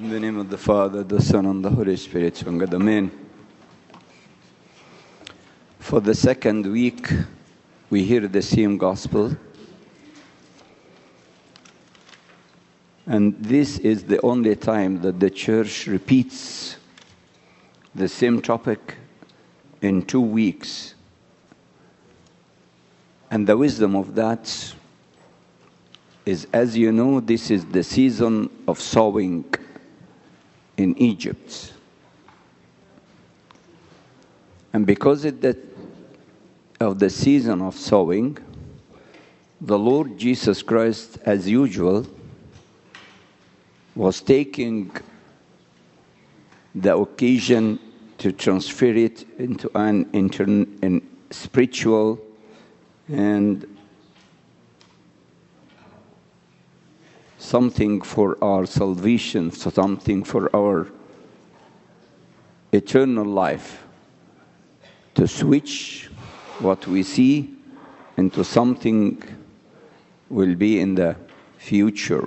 In the name of the Father, the Son, and the Holy Spirit, one God, Amen. For the second week, we hear the same gospel. And this is the only time that the church repeats the same topic in 2 weeks. And the wisdom of that is, as you know, this is the season of sowing in Egypt. And because of the season of sowing, the Lord Jesus Christ, as usual, was taking the occasion to transfer it into an spiritual and something for our salvation, something for our eternal life, to switch what we see into something will be in the future.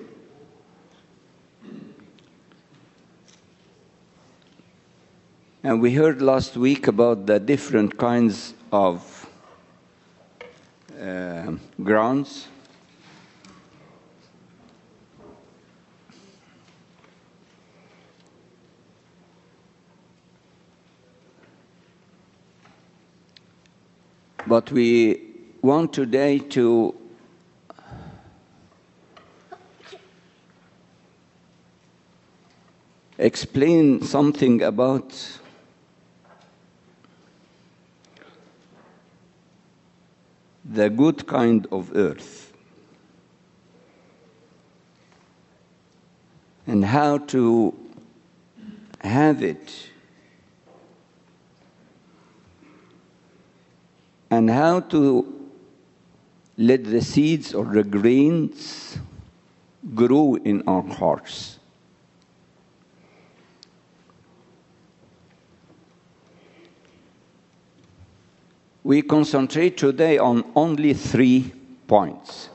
And we heard last week about the different kinds of grounds. But we want today to explain something about the good kind of earth and how to have it and how to let the seeds or the grains grow in our hearts. We concentrate today on only 3 points.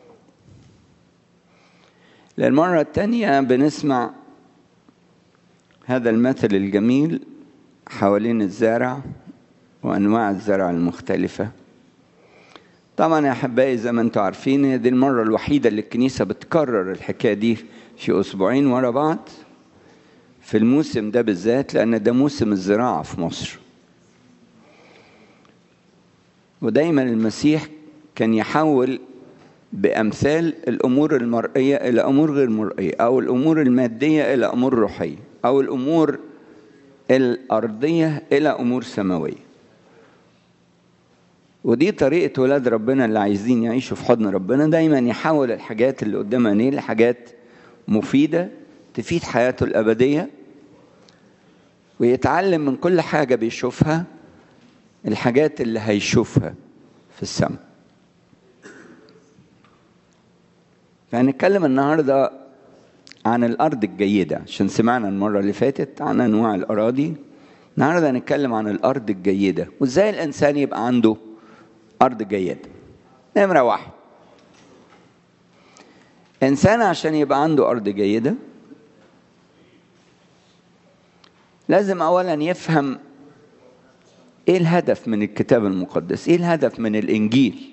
للمرة الثانية بنسمع هذا المثل الجميل حوالين الزرع وأنواع الزرع المختلفة. طبعا يا أحبائي زي ما أنتم عارفين دي المرة الوحيدة اللي الكنيسة بتكرر الحكاية دي في أسبوعين ورا بعض في الموسم ده بالذات، لأن ده موسم الزراعة في مصر. ودايما المسيح كان يحول بأمثال الأمور المرئية إلى أمور غير مرئية، أو الأمور المادية إلى أمور روحية، أو الأمور الأرضية إلى أمور سماوية. ودي طريقة ولاد ربنا اللي عايزين يعيشوا في حضن ربنا، دايما يحول الحاجات اللي قدام عينيه لحاجات مفيدة تفيد حياته الأبدية، ويتعلم من كل حاجة بيشوفها الحاجات اللي هيشوفها في السماء. فهنتكلم النهاردة عن الأرض الجيدة، عشان سمعنا المرة اللي فاتت عن أنواع الأراضي. النهاردة هنتكلم عن الأرض الجيدة وإزاي الإنسان يبقى عنده أرض جيدة. نمرة 1، إنسان عشان يبقى عنده أرض جيدة لازم أولا يفهم إيه الهدف من الكتاب المقدس، إيه الهدف من الإنجيل.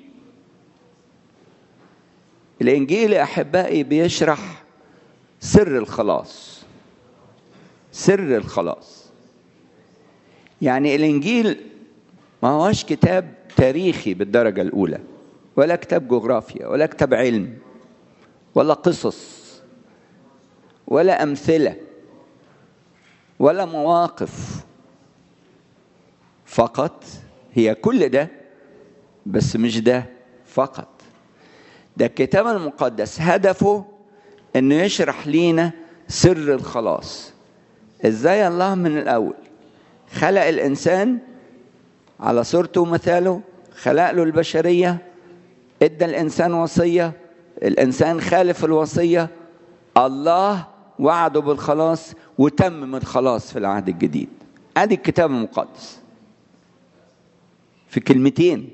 الإنجيل يا أحبائي بيشرح سر الخلاص. سر الخلاص يعني الإنجيل ما هوش كتاب تاريخي بالدرجة الأولى، ولا كتاب جغرافيا، ولا كتاب علم، ولا قصص، ولا أمثلة، ولا مواقف فقط. هي كل ده بس مش ده فقط. ده الكتاب المقدس هدفه انه يشرح لينا سر الخلاص. ازاي الله من الاول خلق الانسان على صورته ومثاله، خلق له البشرية، ادى الانسان وصية، الانسان خالف الوصية، الله وعده بالخلاص وتمم الخلاص في العهد الجديد. ادي الكتاب المقدس في كلمتين.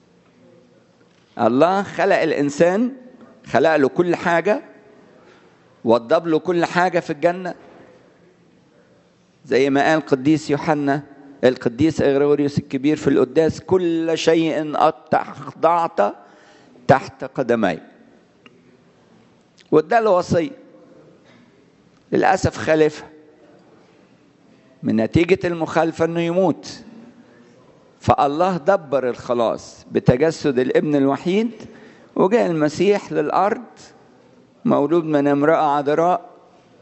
الله خلق الإنسان، خلق له كل حاجة، وضب له كل حاجة في الجنة، زي ما قال قديس يوحنا القديس إغريغوريوس الكبير في القداس: كل شيء أخضعت تحت قدمي. وده له وصية، للأسف خالفها من نتيجة المخالفة إنه يموت. فالله دبر الخلاص بتجسد الابن الوحيد، وجاء المسيح للأرض مولود من امرأة عذراء،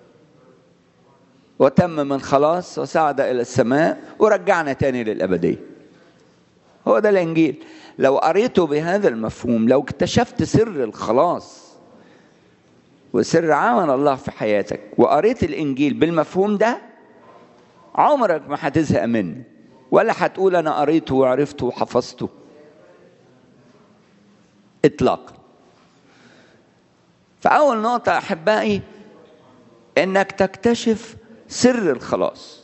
وتمم الخلاص وصعد إلى السماء ورجعنا تاني للأبدية. هو ده الإنجيل. لو قريته بهذا المفهوم، لو اكتشفت سر الخلاص وسر عمل الله في حياتك وقريت الإنجيل بالمفهوم ده، عمرك ما هتزهق منه، ولا هتقول أنا قريته وعرفته وحفظته إطلاقا. فأول نقطة أحبائي إنك تكتشف سر الخلاص.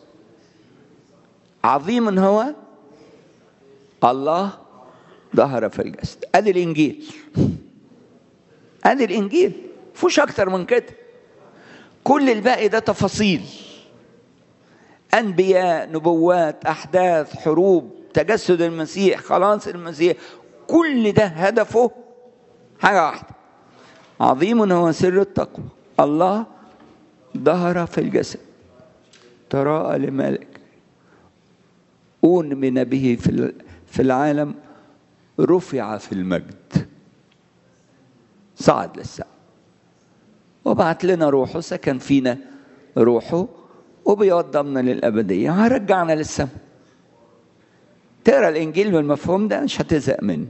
عظيم هو الله ظهر في الجسد. أدي الإنجيل، أدي الإنجيل، فوش أكتر من كده. كل الباقي ده تفاصيل، أنبياء، نبوات، أحداث، حروب، تجسد المسيح، خلاص المسيح، كل ده هدفه حاجة واحدة: عظيم هو سر التقوى، الله ظهر في الجسد، تراءى لملك، أؤمن به في العالم، رفع في المجد، صعد للسماء، وبعت لنا روحه، سكن فينا روحه، وبيوضمنا للأبدية، هرجعنا للسماء. تقرأ الإنجيل بالمفهوم ده مش هتزهق منه.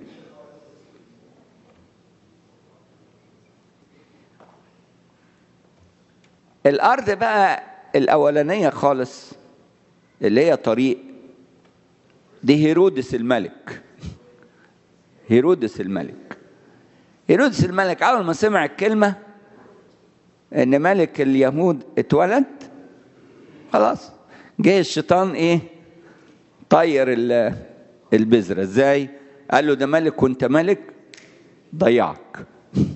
الأرض بقى الأولانية خالص اللي هي طريق، دي هيرودس الملك. هيرودس الملك أول ما سمع الكلمة إن ملك اليهود اتولد، خلاص جه الشيطان طير البذرة. ازاي؟ قال له ده ملك وانت ملك، ضيعك.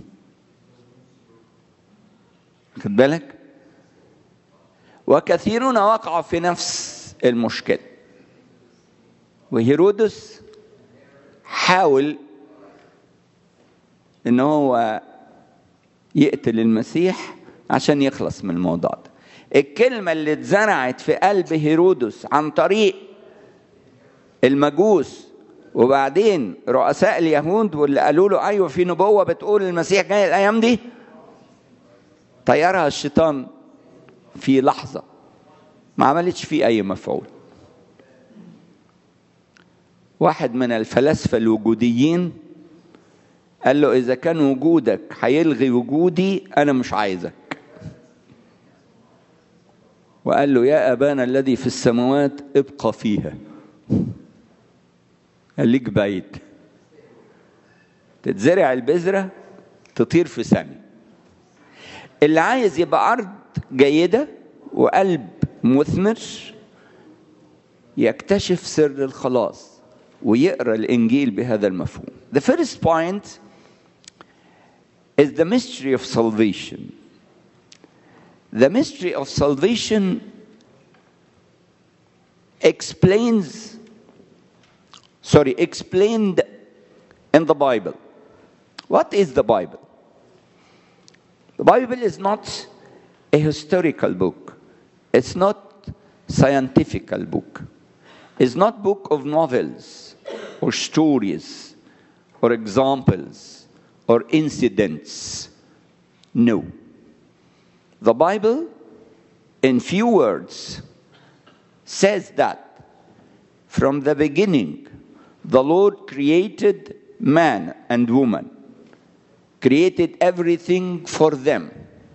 خد بالك؟ وكثيرون وقعوا في نفس المشكلة، وهيرودس حاول ان هو يقتل المسيح عشان يخلص من الموضوع ده. الكلمة اللي اتزرعت في قلب هيرودس عن طريق المجوس وبعدين رؤساء اليهود واللي قالوا له ايوه في نبوة بتقول المسيح جاي الايام دي، طيرها الشيطان في لحظة، ما عملتش فيه اي مفعول. واحد من الفلاسفة الوجوديين قال له اذا كان وجودك هيلغي وجودي انا مش عايزك. وقال له يا أبانا الذي في السماوات ابقى فيها، خليك بعيد. تتزرع البذرة تطير في ثانية. اللي عايز يبقى أرض جيدة وقلب مثمر يكتشف سر الخلاص ويقرأ الإنجيل بهذا المفهوم. The first point is the mystery of salvation. The mystery of salvation explained in the Bible. What is the Bible? The Bible is not a historical book. It's not scientific book. It's not book of novels or stories or examples or incidents. No. The Bible, in few words, says that from the beginning, the Lord created man and woman, created everything for them,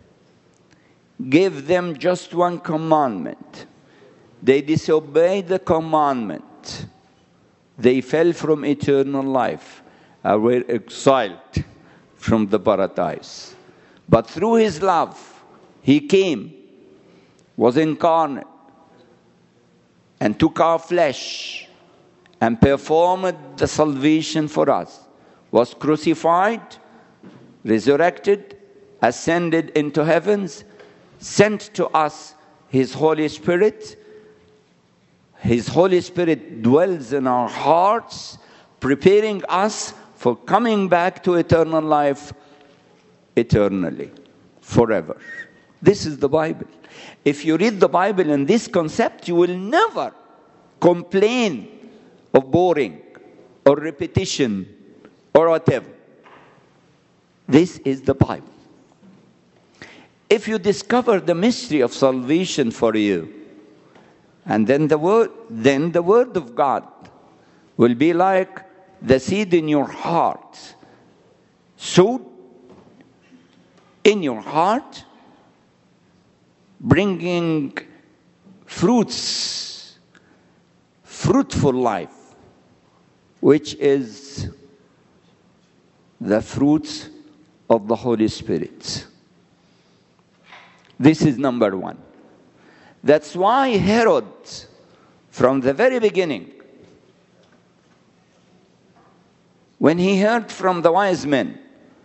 gave them just one commandment. They disobeyed the commandment. They fell from eternal life and were exiled from the paradise. But through his love, he came, was incarnate, and took our flesh and performed the salvation for us, was crucified, resurrected, ascended into heavens, sent to us His Holy Spirit. His Holy Spirit dwells in our hearts, preparing us for coming back to eternal life eternally, forever. This is the Bible. If you read the Bible in this concept, you will never complain of boring or repetition or whatever. This is the Bible. If you discover the mystery of salvation for you, and then the word of God will be like the seed in your heart, sowed in your heart, bringing fruits, fruitful life, which is the fruits of the Holy Spirit. This is number one. That's why Herod, from the very beginning, when he heard from the wise men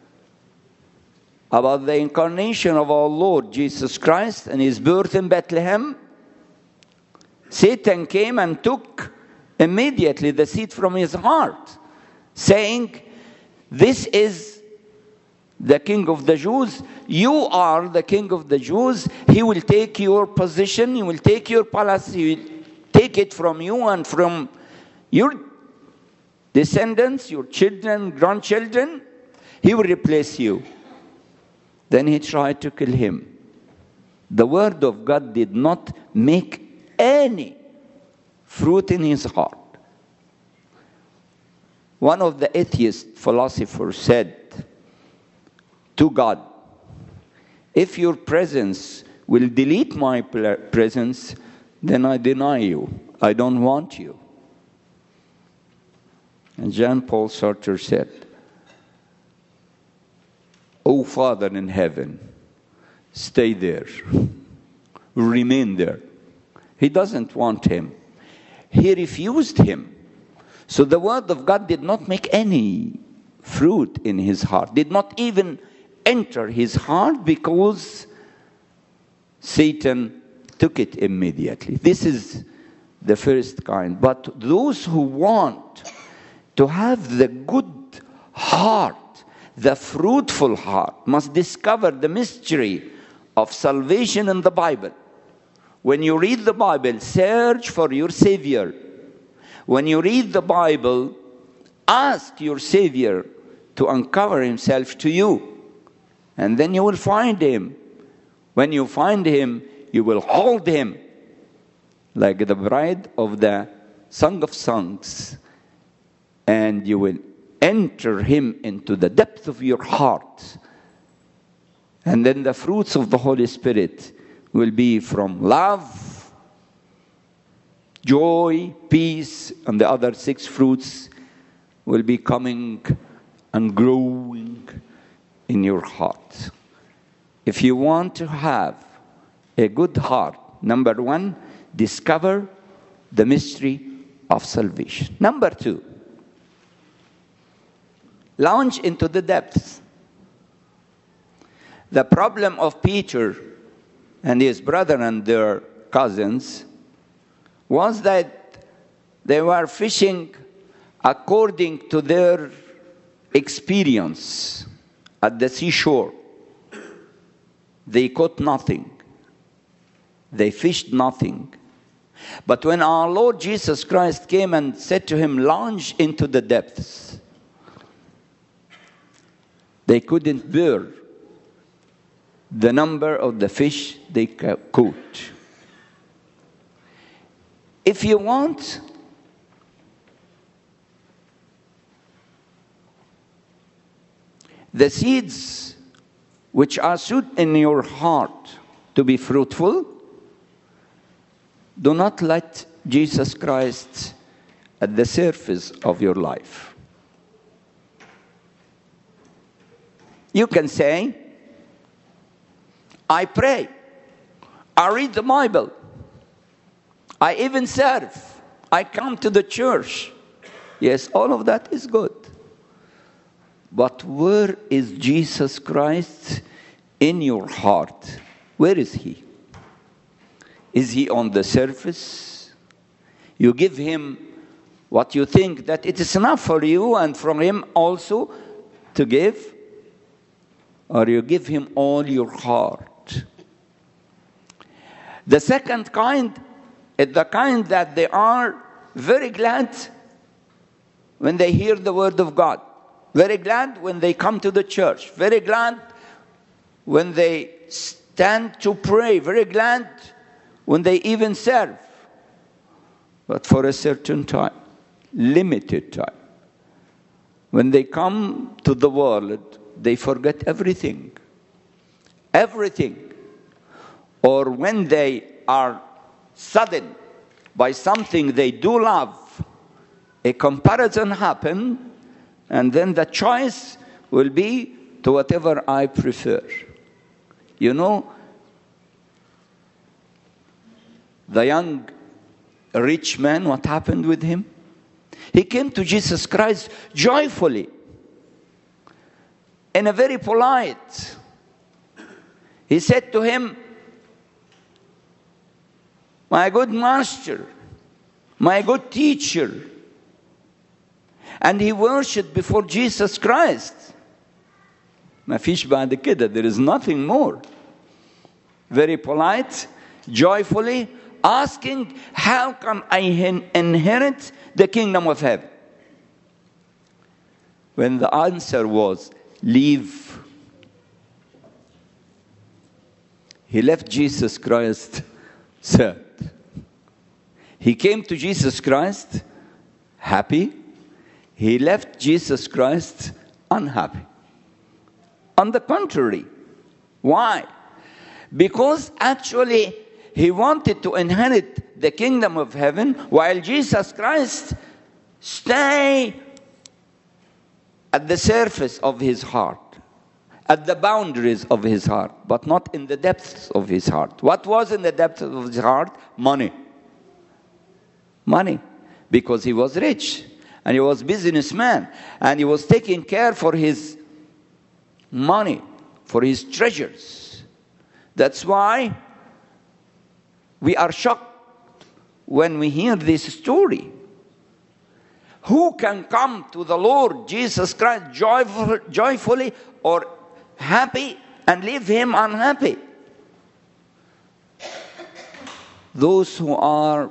about the incarnation of our Lord Jesus Christ and his birth in Bethlehem, Satan came and took immediately the seed from his heart, saying, "This is the King of the Jews. You are the King of the Jews. He will take your position. He will take your palace. He will take it from you and from your descendants, your children, grandchildren. He will replace you." Then he tried to kill him. The word of God did not make any fruit in his heart. One of the atheist philosophers said to God, "If your presence will delete my presence, then I deny you. I don't want you." And Jean Paul Sartre said, "Oh, Father in heaven, stay there. Remain there." He doesn't want him. He refused him. So the word of God did not make any fruit in his heart, did not even enter his heart, because Satan took it immediately. This is the first kind. But those who want to have the good heart, the fruitful heart, must discover the mystery of salvation in the Bible. When you read the Bible, search for your Savior. When you read the Bible, ask your Savior to uncover himself to you. And then you will find him. When you find him, you will hold him like the bride of the Song of Songs. And you will enter him into the depth of your heart. And then the fruits of the Holy Spirit will be from love, joy, peace, and the other 6 fruits will be coming and growing in your heart. If you want to have a good heart, number 1, discover the mystery of salvation. Number 2, launch into the depths. The problem of Peter and his brother and their cousins was that they were fishing according to their experience at the seashore. They caught nothing. They fished nothing. But when our Lord Jesus Christ came and said to him, "Launch into the depths," they couldn't bear the number of the fish they caught. If you want the seeds which are sown in your heart to be fruitful, do not let Jesus Christ at the surface of your life. You can say, "I pray, I read the Bible, I even serve, I come to the church." Yes, all of that is good. But where is Jesus Christ in your heart, where is he? Is he on the surface? You give him what you think that it is enough for you and from him also to give? Or you give him all your heart? The second kind is the kind that they are very glad when they hear the word of God. Very glad when they come to the church. Very glad when they stand to pray. Very glad when they even serve. But for a certain time, limited time. When they come to the world, they forget everything. Everything. Or when they are saddened by something they do love, a comparison happens, and then the choice will be to whatever I prefer. You know, the young rich man, what happened with him? He came to Jesus Christ joyfully, in a very polite. He said to him, my good master, my good teacher. And he worshipped before Jesus Christ. ما فيش بعد كده. There is nothing more. Very polite, joyfully, asking, how can I inherit the kingdom of heaven? When the answer was, leave. He left Jesus Christ sad. He came to Jesus Christ happy. He left Jesus Christ unhappy. On the contrary. Why? Because actually he wanted to inherit the kingdom of heaven while Jesus Christ stay at the surface of his heart, at the boundaries of his heart, but not in the depths of his heart. What was in the depths of his heart? Money. Money. Because he was rich. And he was a businessman. And he was taking care for his money, for his treasures. That's why we are shocked when we hear this story. Who can come to the Lord Jesus Christ joyfully or happy and leave him unhappy? Those who are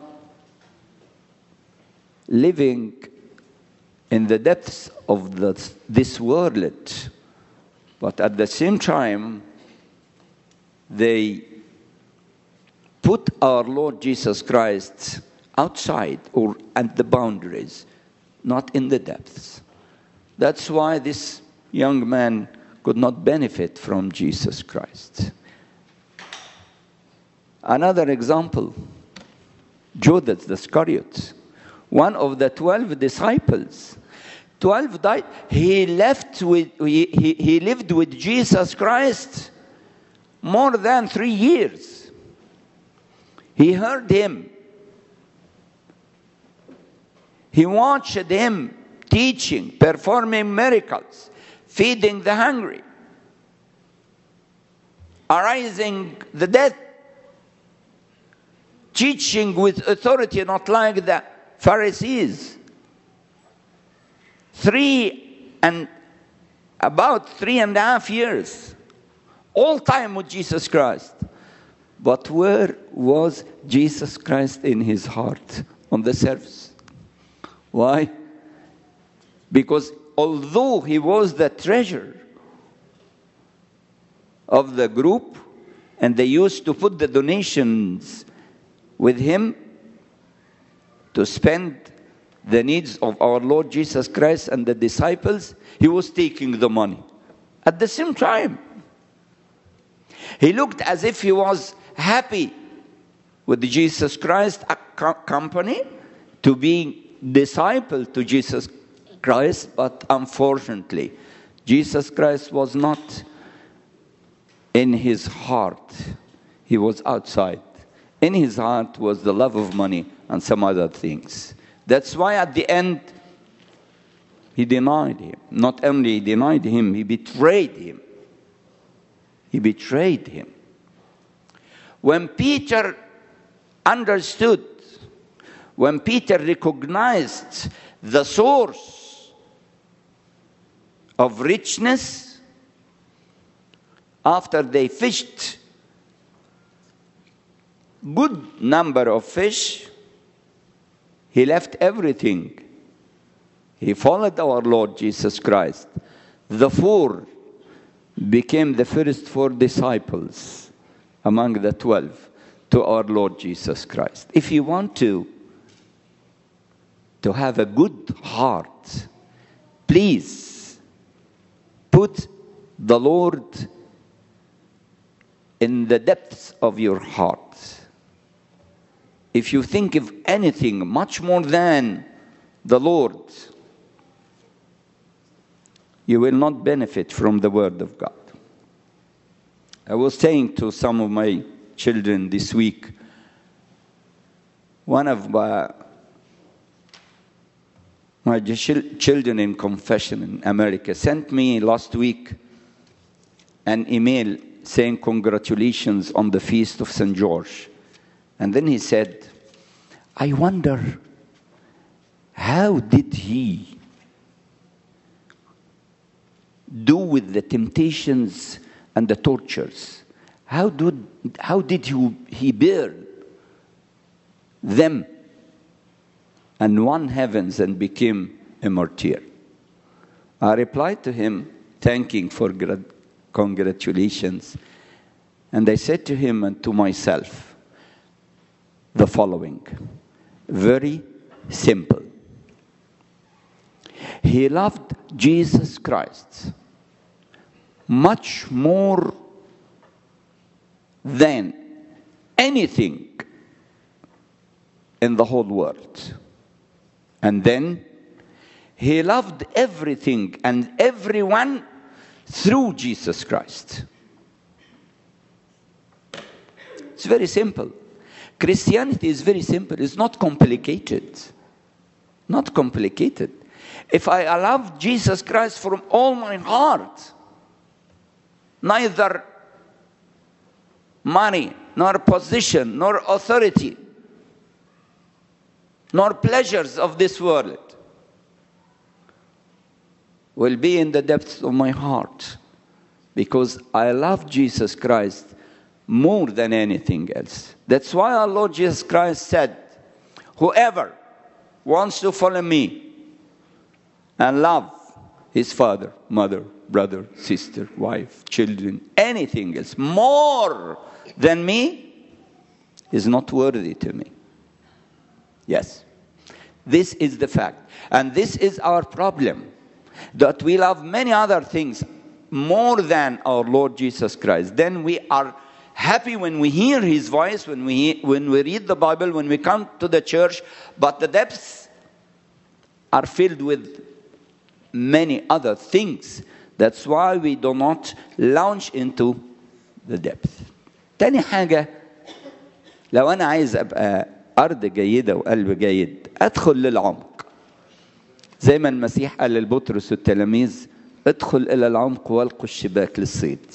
living in the depths of this world, but at the same time, they put our Lord Jesus Christ outside or at the boundaries, not in the depths. That's why this young man could not benefit from Jesus Christ. Another example, Judas the Iscariot, one of the 12 disciples. 12 died. He lived with Jesus Christ more than 3 years. He heard him. He watched him teaching, performing miracles, feeding the hungry, arising the dead, teaching with authority, not like the Pharisees. About 3.5 years, all time with Jesus Christ. But where was Jesus Christ in his heart? On the surface. Why? Because although he was the treasure of the group, and they used to put the donations with him to spend the needs of our Lord Jesus Christ and the disciples, he was taking the money. At the same time, he looked as if he was happy with Jesus Christ company, to be disciple to Jesus Christ, but unfortunately, Jesus Christ was not in his heart. He was outside. In his heart was the love of money and some other things. That's why at the end, he denied him. Not only denied him, he betrayed him. He betrayed him. When Peter understood, when Peter recognized the source of richness, after they fished good number of fish, he left everything. He followed our Lord Jesus Christ. The 4 became the first 4 disciples among the 12 to our Lord Jesus Christ. If you want to have a good heart, please put the Lord in the depths of your heart. If you think of anything much more than the Lord, you will not benefit from the Word of God. I was saying to some of my children this week, one of my children in confession in America sent me last week an email saying congratulations on the feast of St. George. And then he said, I wonder, how did he do with the temptations and the tortures? How did he bear them and won heavens and became a martyr? I replied to him, thanking for congratulations. And I said to him and to myself the following, very simple. He loved Jesus Christ much more than anything in the whole world. And then he loved everything and everyone through Jesus Christ. It's very simple. Christianity is very simple. It's not complicated. Not complicated. If I love Jesus Christ from all my heart, neither money, nor position, nor authority, nor pleasures of this world will be in the depths of my heart, because I love Jesus Christ more than anything else. That's why our Lord Jesus Christ said, whoever wants to follow me and love his father, mother, brother, sister, wife, children, anything else more than me is not worthy to me. Yes. This is the fact. And this is our problem, that we love many other things more than our Lord Jesus Christ. Then we are happy when we hear his voice, when we read the Bible, when we come to the church, but the depths are filled with many other things. That's why we do not launch into the depth. تاني حاجة، لو أنا عايز أبقى أرض جيدة وقلب جيد، أدخل للعمق. زي ما المسيح قال لبطرس والتلاميذ، ادخل إلى العمق والقوا الشباك للصيد.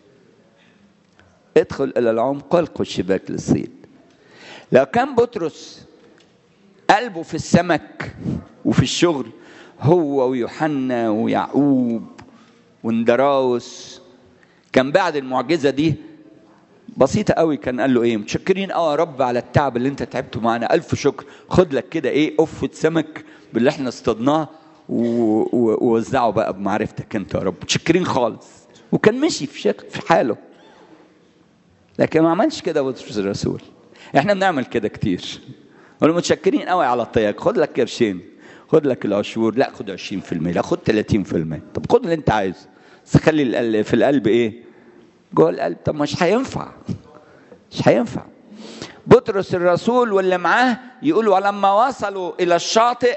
ادخل إلى العمق والقوا الشباك للصيد. لو كان بطرس قلبه في السمك وفي الشغل، هو ويوحنا ويعقوب واندراوس، كان بعد المعجزة دي بسيطة قوي كان قال له ايه؟ متشكرين قوي يا رب على التعب اللي انت تعبته معانا، ألف شكر، خد لك كده ايه قفة سمك باللي احنا اصطادناه ووزعه بقى بمعرفتك انت يا رب، متشكرين خالص. وكان مشي في حاله. لكن ما عملش كده بطرس الرسول. احنا بنعمل كده كتير. قالوا متشكرين قوي على الطياق، خد لك قرشين، خد لك العشور، لا خد 20%، لا خد 30%، طب خد اللي انت عايزه، بس خلي في القلب ايه؟ جوه القلب. طب مش هينفع، مش هينفع. بطرس الرسول واللي معاه يقول ولما وصلوا الى الشاطئ،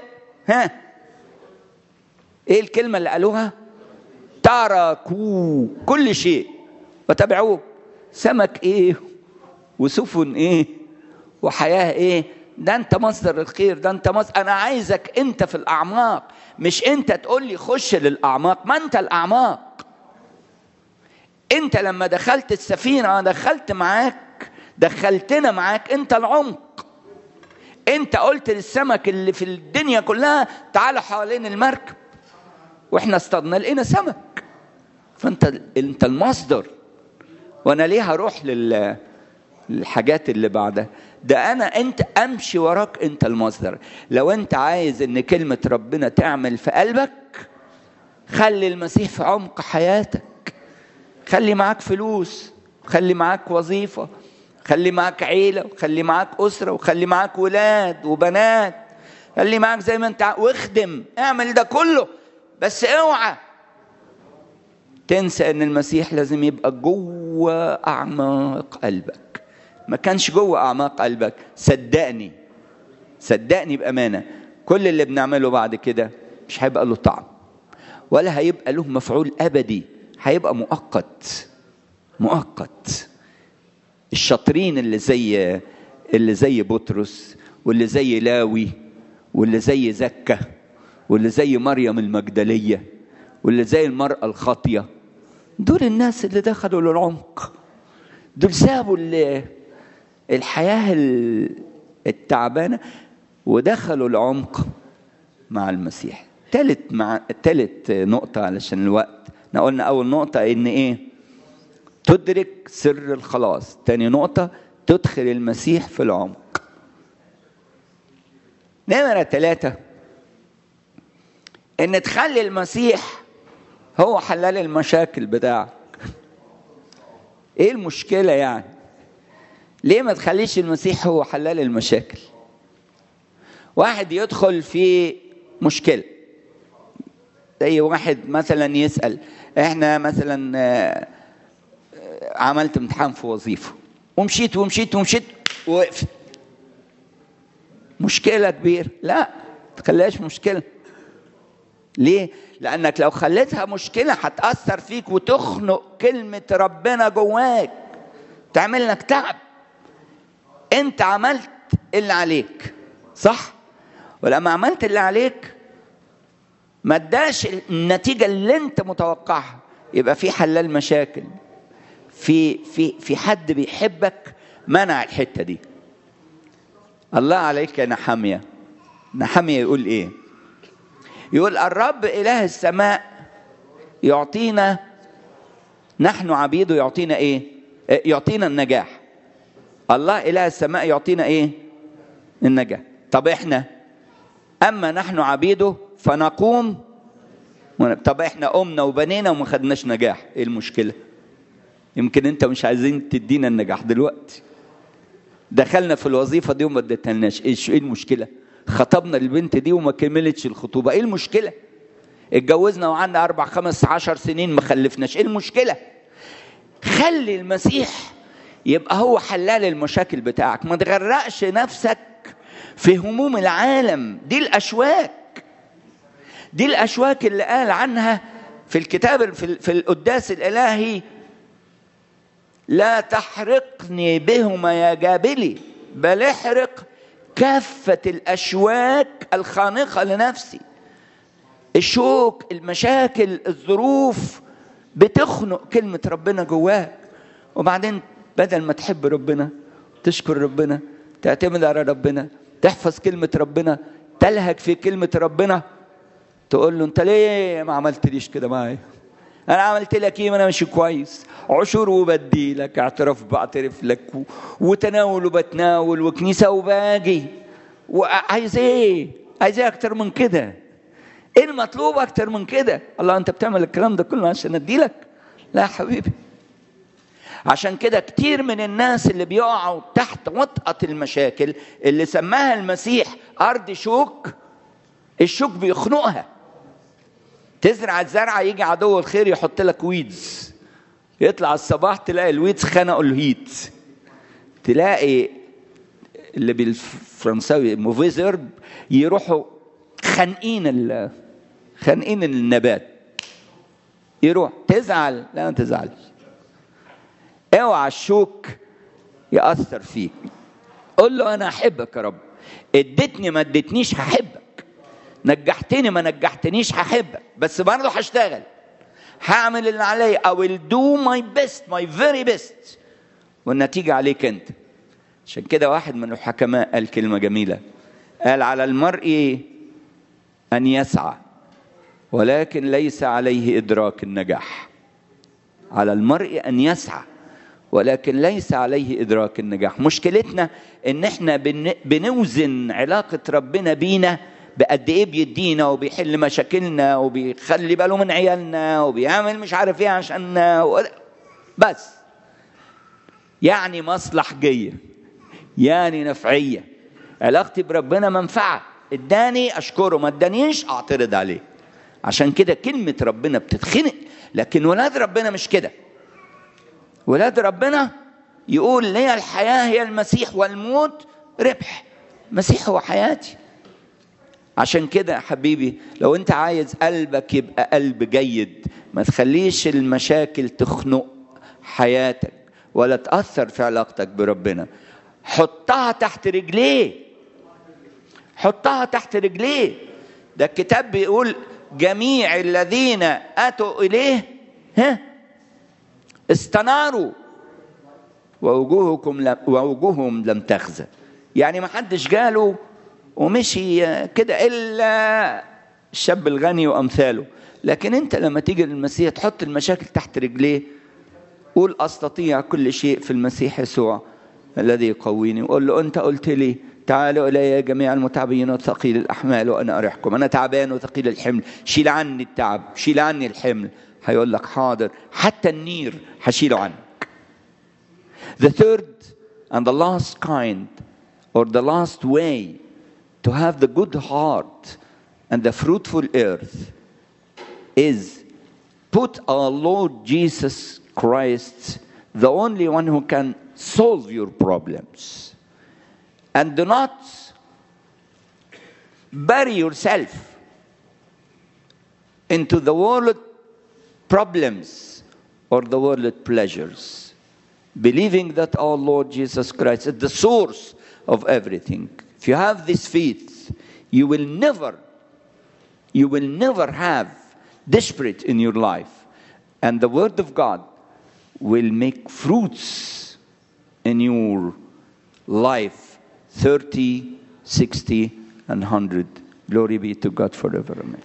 ايه الكلمه اللي قالوها؟ تركوا كل شيء وتبعوه. سمك ايه وسفن ايه وحياه ايه؟ ده انت مصدر الخير، ده انت مصدر. انا عايزك انت في الاعماق، مش انت تقول لي خش للاعماق، ما انت الاعماق. انت لما دخلت السفينة دخلتنا معاك انت العمق. انت قلت للسمك اللي في الدنيا كلها تعالوا حوالين المركب، واحنا اصطادنا لقينا سمك. فانت المصدر، وانا ليه هروح للحاجات اللي بعدها؟ ده انت امشي وراك، انت المصدر. لو انت عايز ان كلمة ربنا تعمل في قلبك، خلي المسيح في عمق حياتك. خلي معاك فلوس، خلي معاك وظيفة، خلي معاك عيلة، وخلي معاك أسرة، وخلي معاك ولاد وبنات، خلي معاك زي ما انت واخدم، اعمل ده كله. بس اوعى تنسى ان المسيح لازم يبقى جوه اعماق قلبك. ما كانش جوه اعماق قلبك، صدقني بامانه، كل اللي بنعمله بعد كده مش هيبقى له طعم، ولا هيبقى له مفعول ابدي، هيبقى مؤقت. الشاطرين اللي زي بطرس، واللي زي لاوي، واللي زي زكا، واللي زي مريم المجدليه، واللي زي المرأة الخاطية، دول الناس اللي دخلوا للعمق. دول سابوا الحياة التعبانة ودخلوا العمق مع المسيح. تالت نقطة علشان الوقت، احنا قلنا أول نقطة إن إيه؟ تدرك سر الخلاص. تاني نقطة تدخل المسيح في العمق. نمرة 3 إن تخلي المسيح هو حلال المشاكل بتاعك. ايه المشكلة يعني؟ ليه ما تخليش المسيح هو حلال المشاكل؟ واحد يدخل في مشكلة، زي واحد مثلا يسأل، احنا مثلا عملت امتحان في وظيفة ومشيت ووقفت، مشكلة كبيرة. لا، تخليهاش مشكلة. ليه؟ لأنك لو خليتها مشكلة هتأثر فيك وتخنق كلمة ربنا جواك، تعمل لك تعب. انت عملت اللي عليك، صح؟ ولما عملت اللي عليك ما اداش النتيجة اللي انت متوقعها، يبقى في حلال مشاكل، في حد بيحبك منع الحتة دي. الله عليك يا نحمية يقول ايه؟ يقول الرب إله السماء يعطينا، نحن عبيده، يعطينا ايه؟ يعطينا النجاح. الله إله السماء يعطينا ايه؟ النجاح. طب احنا اما نحن عبيده فنقوم. طب احنا قمنا وبنينا وما خدناش نجاح، ايه المشكلة؟ يمكن انت مش عايزين تدينا النجاح دلوقتي. دخلنا في الوظيفة دي وما اديتهالناش، ايه المشكلة؟ خطبنا البنت دي وما كملتش الخطوبة، ايه المشكلة؟ اتجوزنا وعندنا 4 5 10 سنين ما خلفناش، ايه المشكلة؟ خلي المسيح يبقى هو حلال المشاكل بتاعك. ما تغرقش نفسك في هموم العالم. دي الأشواك اللي قال عنها في الكتاب في القداس الإلهي: لا تحرقني بهما يا جابلي، بل احرق كافة الأشواك الخانقة لنفسي. الشوك، المشاكل، الظروف بتخنق كلمة ربنا جواك. وبعدين بدل ما تحب ربنا، تشكر ربنا، تعتمد على ربنا، تحفظ كلمة ربنا، تلهج في كلمة ربنا، تقول له انت ليه ما عملتليش كده معايا؟ انا عملت لك ايه؟ ما انا ماشي كويس، عشور وبدي لك، اعتراف بعترف لك، وتناول وبتناول، وكنيسة وباجي، وعايز ايه؟ عايز ايه اكتر من كده؟ ايه المطلوب اكتر من كده؟ الله انت بتعمل الكلام ده كله عشان اديلك؟ لا يا حبيبي. عشان كده كتير من الناس اللي بيقعوا تحت وطأة المشاكل اللي سماها المسيح أرض شوك، الشوك بيخنقها. تزرع الزرعة، يجي عدو الخير يحط لك ويدز، يطلع الصباح تلاقي الويدز خنقوا الهيت، تلاقي اللي بالفرنساوي موفيزرب يروحوا خانقين النبات، يروح. تزعل؟ لا ما تزعلش. اوعى الشوك يأثر فيك. قل له انا احبك يا رب، اديتني ما اديتنيش هحبك، نجحتني ما نجحتنيش هحبك، بس برضه هعمل اللي عليا. I will do my best, my very best. والنتيجة عليك أنت. عشان كده واحد من الحكماء قال كلمة جميلة، قال على المرء أن يسعى ولكن ليس عليه إدراك النجاح. على المرء أن يسعى ولكن ليس عليه إدراك النجاح. مشكلتنا إن إحنا بنوزن علاقة ربنا بينا بقد إيه بيدينا وبيحل مشاكلنا وبيخلي باله من عيالنا وبيعمل مش عارف إيه عشاننا بس. يعني مصلحجية، يعني نفعية. علاقتي بربنا منفعة، اداني أشكره، ما ادانيش أعترض عليه. عشان كده كلمة ربنا بتتخنق. لكن ولاد ربنا مش كده. ولاد ربنا يقول لي الحياة هي المسيح والموت ربح. المسيح هو حياتي. عشان كده حبيبي لو انت عايز قلبك يبقى قلب جيد، ما تخليش المشاكل تخنق حياتك ولا تأثر في علاقتك بربنا. حطها تحت رجليه، حطها تحت رجليه. ده الكتاب بيقول جميع الذين أتوا إليه استناروا ووجوههم لم تخزى. يعني ما حدش جاله ومشي كده إلا الشاب الغني وأمثاله. لكن أنت لما تيجي للمسيح تحط المشاكل تحت رجليه، قول أستطيع كل شيء في المسيح يسوع الذي يقويني. وقول له أنت قلت لي تعالوا إلي جميع المتعبين وثقيل الأحمال وأنا أريحكم. أنا تعبان وثقيل الحمل، شيل عني التعب، شيل عني الحمل. هيقول لك حاضر، حتى النير هشيله عنك. The third and the last kind or the last way to have the good heart and the fruitful earth is put our Lord Jesus Christ, the only one who can solve your problems. And do not bury yourself into the world problems or the world pleasures, believing that our Lord Jesus Christ is the source of everything. If you have this faith, you will never have desperate in your life. And the Word of God will make fruits in your life 30, 60, and 100. Glory be to God forever. Amen.